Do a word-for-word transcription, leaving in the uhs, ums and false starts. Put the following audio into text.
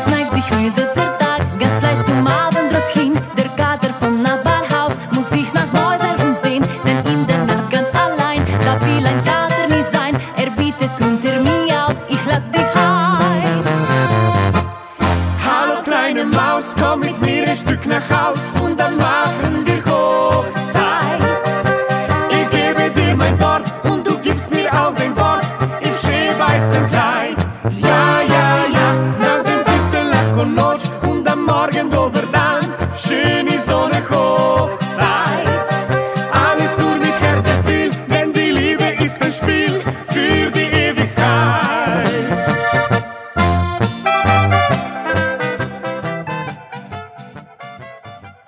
neigt sich müde der Tag, ganz leid zum Abendrot hin. Der Kater vom Nachbarhaus muss sich nach Mäusen umsehen, denn in der Nacht ganz allein, da will ein Kater nie sein. Er bietet unter mir out, ich lad dich heim. Hallo kleine Maus, komm mit mir ein Stück nach Haus und dann mal